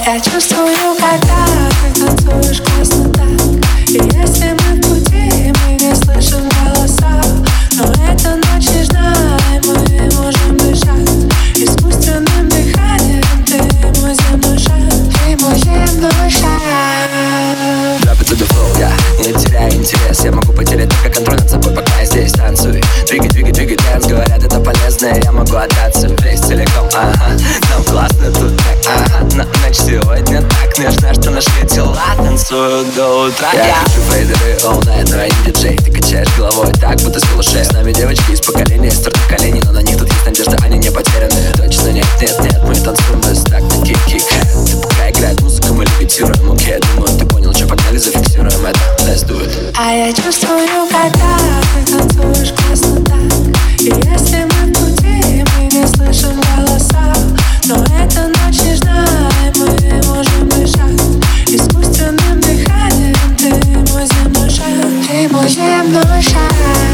я чувствую, когда ты танцуешь классно так. И если мы в пути, мы не слышим голоса, но эта ночь нежна, и мы можем дышать искусственным дыханием. Ты мой земной шаг, ты мой земной шаг. Drop it to the flow, я не теряю интерес. Я могу потерять только контроль над собой, пока я здесь танцую. Двигай, дэнс, говорят, это полезно. Я могу отдаться весь целиком, ага. Нам классно тут так, ага. Ночь сегодня так нежна, что наши тела танцуют до утра. Я хочу фейдеры all night, но я не диджей. Ты качаешь головой так, будто с лошей. С нами девочки из поколения, из твердых коленей, но на них тут есть надежда, они не потеряны. Точно нет, мы танцуем без такта, кик. Ты пока играет музыка, мы левитируем, окей. Думаю, ты понял, что погнали, зафиксируем это. Let's do it. А я чувствую, когда ты танцуешь классно так. И если мы в пути, мы не слышим голоса, но эта ночь нежна, и мы можем дышать искусственным дыханием. Ты мой земной шаг, ты мой земной шаг.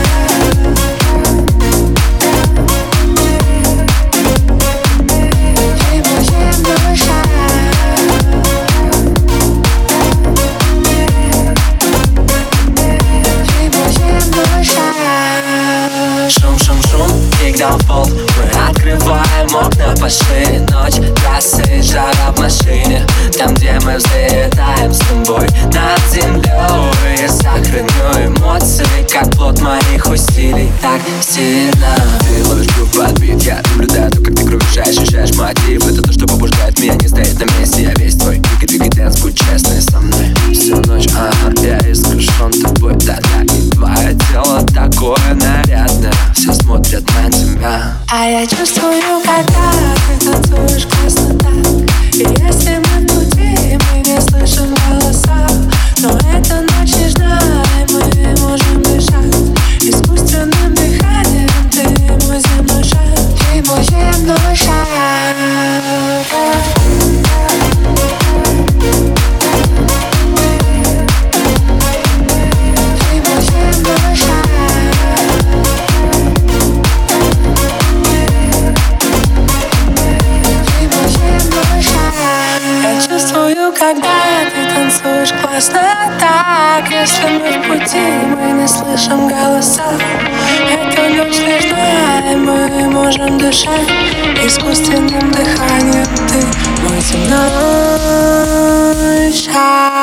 Шум, игдал пол. Мы открываем окна пошире. Ночь, трассы, жара в машине. Там, где мы взлетаем с тобой над землей. Я сохраню эмоции, как плод моих усилий. Так сильно ты ловишь грув под бит. Я наблюдаю то, как ты кружаешь, ощущаешь мотив. Это то, что побуждает меня не стоять на месте. Я весь твой двигай, дэнс, будь честный со мной. Всю ночь, ага, я искушен тобой, да-да. И твое тело такое нарядное, все смотрят на тебя. А я чувствую, когда ты танцуешь классно так. И если мы в пути, мы не слышим голоса, но эта ночь нежна, и мы можем дышать искусственным дыханием. Ты мой земной шаг, ты мой земной шаг. Когда ты танцуешь классно так. Если мы в пути, мы не слышим голоса, эта ночь нежна, и мы можем дышать искусственным дыханием. Ты мой земной шаг.